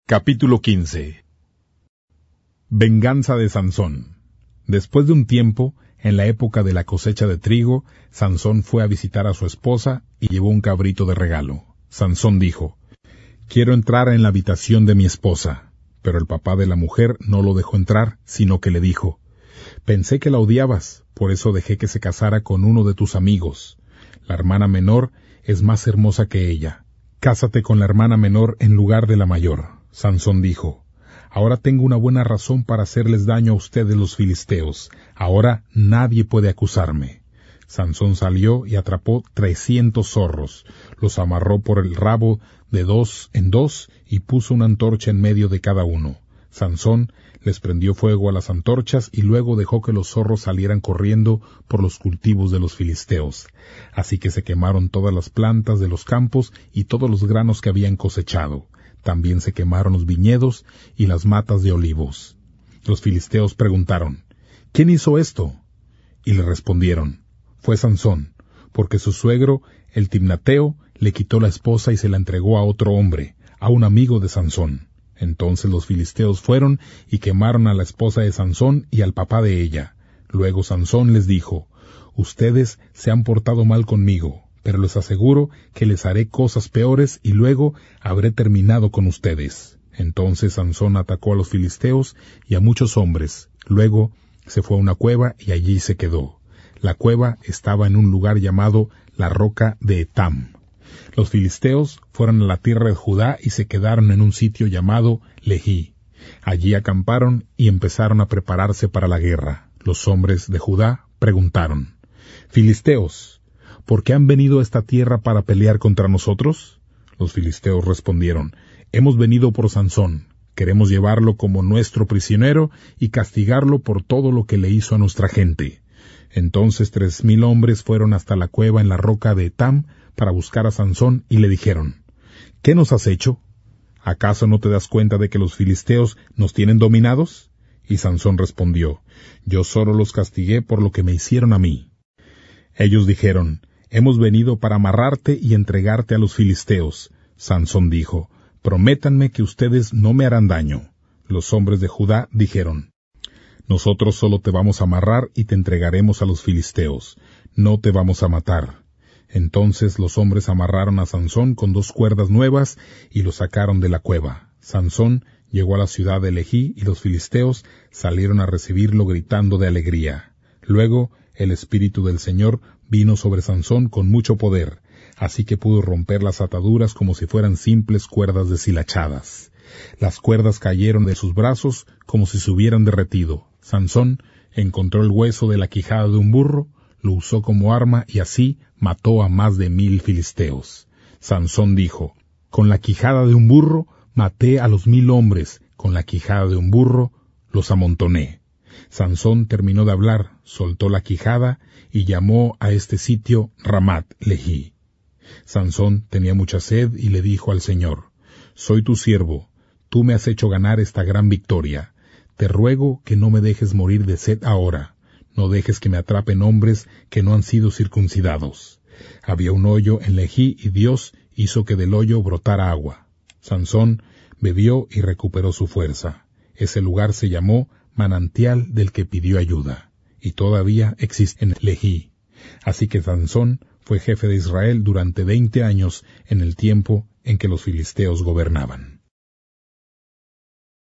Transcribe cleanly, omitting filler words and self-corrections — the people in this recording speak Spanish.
Capítulo 15. Venganza de Sansón. Después de un tiempo, en la época de la cosecha de trigo, Sansón fue a visitar a su esposa y llevó un cabrito de regalo. Sansón dijo: «Quiero entrar en la habitación de mi esposa». Pero el papá de la mujer no lo dejó entrar, sino que le dijo: «Pensé que la odiabas, por eso dejé que se casara con uno de tus amigos. La hermana menor es más hermosa que ella. Cásate con la hermana menor en lugar de la mayor». Sansón dijo: «Ahora tengo una buena razón para hacerles daño a ustedes los filisteos. Ahora nadie puede acusarme». Sansón salió y atrapó 300 zorros, los amarró por el rabo de 2 en 2 y puso una antorcha en medio de cada uno. Sansón les prendió fuego a las antorchas y luego dejó que los zorros salieran corriendo por los cultivos de los filisteos. Así que se quemaron todas las plantas de los campos y todos los granos que habían cosechado. También se quemaron los viñedos y las matas de olivos. Los filisteos preguntaron: «¿Quién hizo esto?» Y le respondieron: «Fue Sansón, porque su suegro, el Timnateo, le quitó la esposa y se la entregó a otro hombre, a un amigo de Sansón». Entonces los filisteos fueron y quemaron a la esposa de Sansón y al papá de ella. Luego Sansón les dijo: «Ustedes se han portado mal conmigo, pero les aseguro que les haré cosas peores y luego habré terminado con ustedes». Entonces Sansón atacó a los filisteos y a muchos hombres. Luego se fue a una cueva y allí se quedó. La cueva estaba en un lugar llamado la roca de Etam. Los filisteos fueron a la tierra de Judá y se quedaron en un sitio llamado Lehí. Allí acamparon y empezaron a prepararse para la guerra. Los hombres de Judá preguntaron: «Filisteos, ¿por qué han venido a esta tierra para pelear contra nosotros?» Los filisteos respondieron: «Hemos venido por Sansón. Queremos llevarlo como nuestro prisionero y castigarlo por todo lo que le hizo a nuestra gente». Entonces 3,000 hombres fueron hasta la cueva en la roca de Etam para buscar a Sansón y le dijeron: «¿Qué nos has hecho? ¿Acaso no te das cuenta de que los filisteos nos tienen dominados?» Y Sansón respondió: «Yo solo los castigué por lo que me hicieron a mí». Ellos dijeron: «Hemos venido para amarrarte y entregarte a los filisteos». Sansón dijo: «Prométanme que ustedes no me harán daño». Los hombres de Judá dijeron: «Nosotros solo te vamos a amarrar y te entregaremos a los filisteos. No te vamos a matar». Entonces los hombres amarraron a Sansón con 2 cuerdas nuevas y lo sacaron de la cueva. Sansón llegó a la ciudad de Lehí y los filisteos salieron a recibirlo gritando de alegría. Luego el Espíritu del Señor vino sobre Sansón con mucho poder, así que pudo romper las ataduras como si fueran simples cuerdas deshilachadas. Las cuerdas cayeron de sus brazos como si se hubieran derretido. Sansón encontró el hueso de la quijada de un burro, lo usó como arma y así mató a más de 1,000 filisteos. Sansón dijo: «Con la quijada de un burro maté a los 1,000 hombres, con la quijada de un burro los amontoné». Sansón terminó de hablar, soltó la quijada y llamó a este sitio Ramat Lehí. Sansón tenía mucha sed y le dijo al Señor: «Soy tu siervo, tú me has hecho ganar esta gran victoria. Te ruego que no me dejes morir de sed ahora. No dejes que me atrapen hombres que no han sido circuncidados». Había un hoyo en Lehí y Dios hizo que del hoyo brotara agua. Sansón bebió y recuperó su fuerza. Ese lugar se llamó Manantial del que pidió ayuda, y todavía existe en Lehí. Así que Sansón fue jefe de Israel durante 20 años en el tiempo en que los filisteos gobernaban.